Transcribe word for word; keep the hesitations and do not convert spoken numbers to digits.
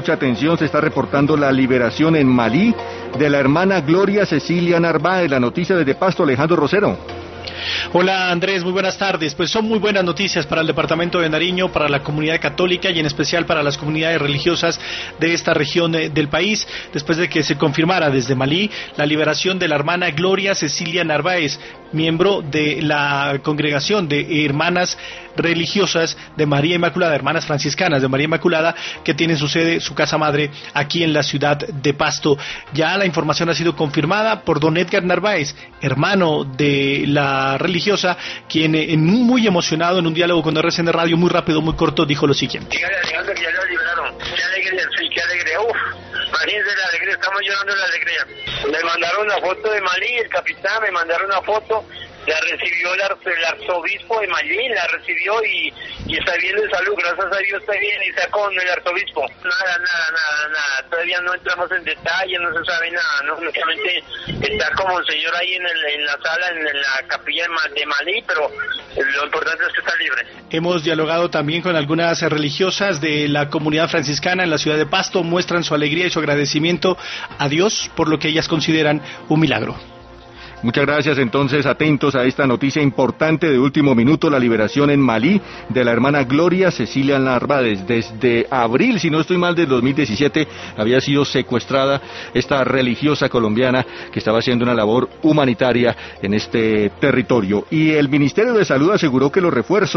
Mucha atención, se está reportando la liberación en Malí de la hermana Gloria Cecilia Narváez. La noticia desde Pasto, Alejandro Rosero. Hola Andrés, muy buenas tardes. Pues son muy buenas noticias para el departamento de Nariño, para la comunidad católica y en especial para las comunidades religiosas de esta región del país, después de que se confirmara desde Malí la liberación de la hermana Gloria Cecilia Narváez, miembro de la congregación de hermanas religiosas de María Inmaculada, hermanas franciscanas de María Inmaculada, que tienen su sede, su casa madre, aquí en la ciudad de Pasto. Ya la información ha sido confirmada por don Edgar Narváez, hermano de la religiosa, quien en un muy emocionado, en un diálogo con R C N Radio muy rápido, muy corto, dijo lo siguiente. Dígale a Alejandro que ya lo liberaron. Qué alegría, sí, qué alegría. Uf, imagínense la alegría, estamos llorando la alegría. Me mandaron una foto de Malí, el capitán, me mandaron una foto. La recibió el, arzo, el arzobispo de Malí, la recibió y, y está bien de salud, gracias a Dios está bien y está con el arzobispo. Nada, nada, nada, nada, todavía no entramos en detalle, no se sabe nada, no, únicamente está como el señor ahí en, el, en la sala, en, en la capilla de Malí, pero lo importante es que está libre. Hemos dialogado también con algunas religiosas de la comunidad franciscana en la ciudad de Pasto, muestran su alegría y su agradecimiento a Dios por lo que ellas consideran un milagro. Muchas gracias, entonces atentos a esta noticia importante de último minuto, la liberación en Malí de la hermana Gloria Cecilia Narváez. Desde abril, si no estoy mal, del dos mil diecisiete había sido secuestrada esta religiosa colombiana que estaba haciendo una labor humanitaria en este territorio. Y el Ministerio de Salud aseguró que los refuerzos